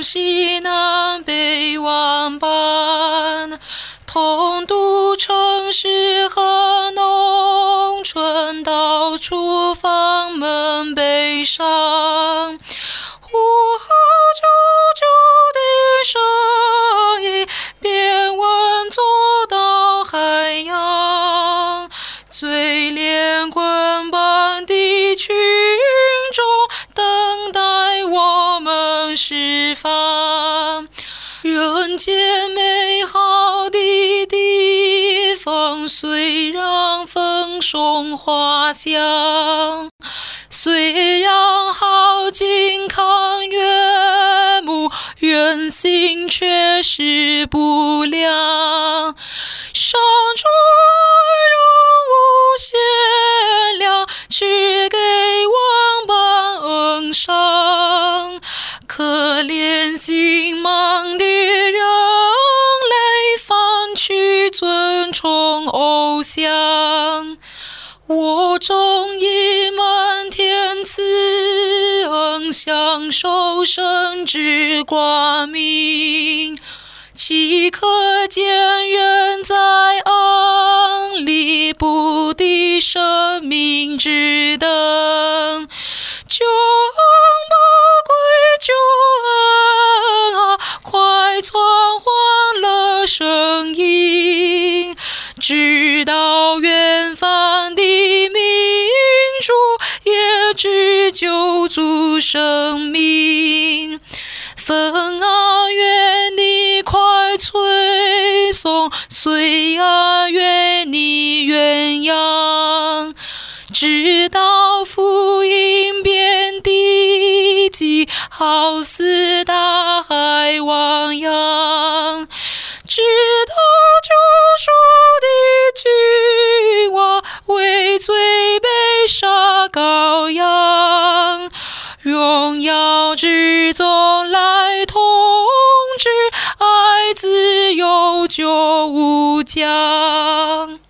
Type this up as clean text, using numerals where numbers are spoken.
东西南北万般，统督城市和农村，到处放门悲伤。呼号救救的声音，便闻作到海洋。最连滚般的群众，等待我们释放。人间美好的地方，虽然风霜花香，虽然好景看悦目，人心却是不良。山川容无限量，只给万般恩赏。可怜心忙的人类，反去尊崇偶像。我终以满天慈恩，享受神之光明。岂可见人在暗里，不敌生命之灯？救恩宝贵救恩啊，快传欢乐声音，直到远方的民主也知救主生命。风啊，愿你快吹送；水啊，愿你远扬，直到福音遍地极，好似大海汪洋。直到救赎的君王，为罪被杀羔羊。荣耀之中来统治，爱自由救无疆。